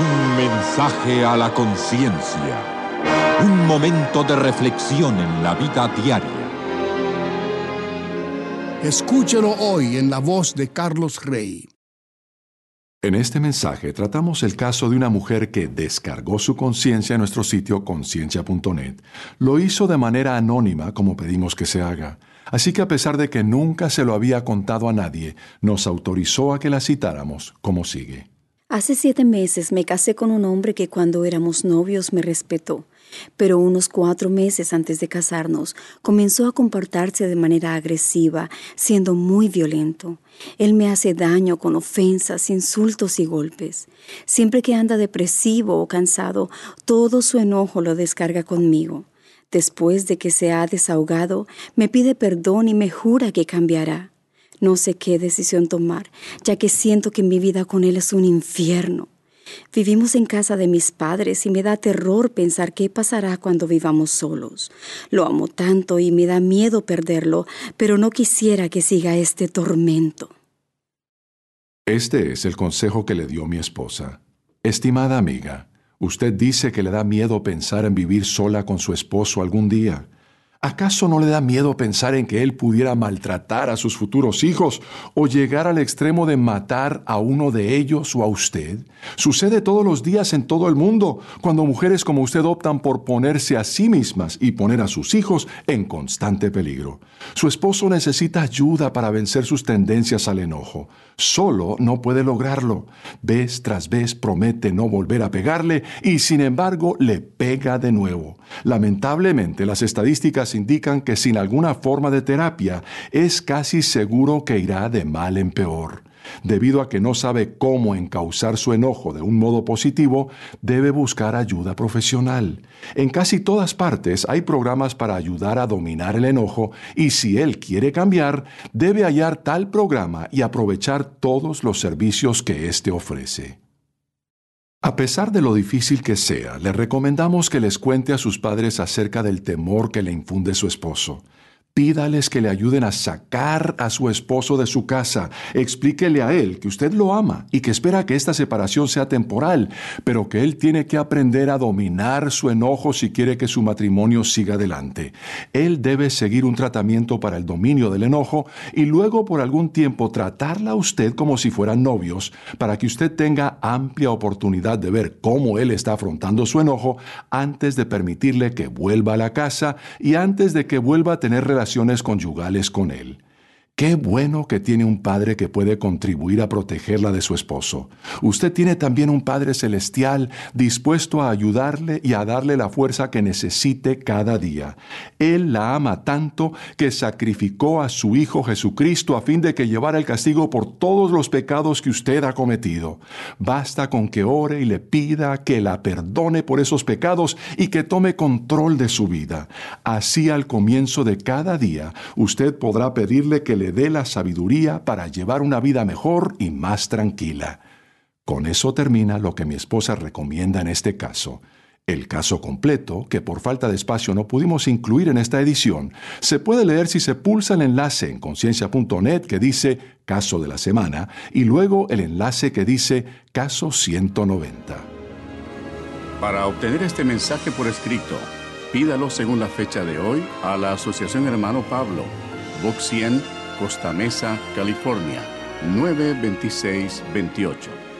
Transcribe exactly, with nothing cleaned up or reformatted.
Un mensaje a la conciencia. Un momento de reflexión en la vida diaria. Escúchelo hoy en la voz de Carlos Rey. En este mensaje tratamos el caso de una mujer que descargó su conciencia en nuestro sitio conciencia punto net. Lo hizo de manera anónima, como pedimos que se haga. Así que a pesar de que nunca se lo había contado a nadie, nos autorizó a que la citáramos como sigue. Hace siete meses me casé con un hombre que cuando éramos novios me respetó, pero unos cuatro meses antes de casarnos comenzó a comportarse de manera agresiva, siendo muy violento. Él me hace daño con ofensas, insultos y golpes. Siempre que anda depresivo o cansado, todo su enojo lo descarga conmigo. Después de que se ha desahogado, me pide perdón y me jura que cambiará. No sé qué decisión tomar, ya que siento que mi vida con él es un infierno. Vivimos en casa de mis padres y me da terror pensar qué pasará cuando vivamos solos. Lo amo tanto y me da miedo perderlo, pero no quisiera que siga este tormento. Este es el consejo que le dio mi esposa. Estimada amiga, usted dice que le da miedo pensar en vivir sola con su esposo algún día. ¿Acaso no le da miedo pensar en que él pudiera maltratar a sus futuros hijos o llegar al extremo de matar a uno de ellos o a usted? Sucede todos los días en todo el mundo, cuando mujeres como usted optan por ponerse a sí mismas y poner a sus hijos en constante peligro. Su esposo necesita ayuda para vencer sus tendencias al enojo. Solo no puede lograrlo. Vez tras vez promete no volver a pegarle y sin embargo le pega de nuevo. Lamentablemente, las estadísticas indican que sin alguna forma de terapia es casi seguro que irá de mal en peor. Debido a que no sabe cómo encauzar su enojo de un modo positivo, debe buscar ayuda profesional. En casi todas partes hay programas para ayudar a dominar el enojo y si él quiere cambiar, debe hallar tal programa y aprovechar todos los servicios que éste ofrece. A pesar de lo difícil que sea, le recomendamos que les cuente a sus padres acerca del temor que le infunde su esposo. Pídales que le ayuden a sacar a su esposo de su casa. Explíquele a él que usted lo ama y que espera que esta separación sea temporal, pero que él tiene que aprender a dominar su enojo si quiere que su matrimonio siga adelante. Él debe seguir un tratamiento para el dominio del enojo y luego por algún tiempo tratarla a usted como si fueran novios, para que usted tenga amplia oportunidad de ver cómo él está afrontando su enojo antes de permitirle que vuelva a la casa y antes de que vuelva a tener relaciones relaciones conyugales con él. Qué bueno que tiene un padre que puede contribuir a protegerla de su esposo. Usted tiene también un Padre Celestial dispuesto a ayudarle y a darle la fuerza que necesite cada día. Él la ama tanto que sacrificó a su Hijo Jesucristo a fin de que llevara el castigo por todos los pecados que usted ha cometido. Basta con que ore y le pida que la perdone por esos pecados y que tome control de su vida. Así al comienzo de cada día, usted podrá pedirle que le le dé la sabiduría para llevar una vida mejor y más tranquila. Con eso termina lo que mi esposa recomienda en este caso. El caso completo, que por falta de espacio no pudimos incluir en esta edición, se puede leer si se pulsa el enlace en conciencia punto net que dice Caso de la Semana y luego el enlace que dice Caso ciento noventa. Para obtener este mensaje por escrito, pídalo según la fecha de hoy a la Asociación Hermano Pablo, Box cien, Costa Mesa, California, nueve dos seis dos ocho.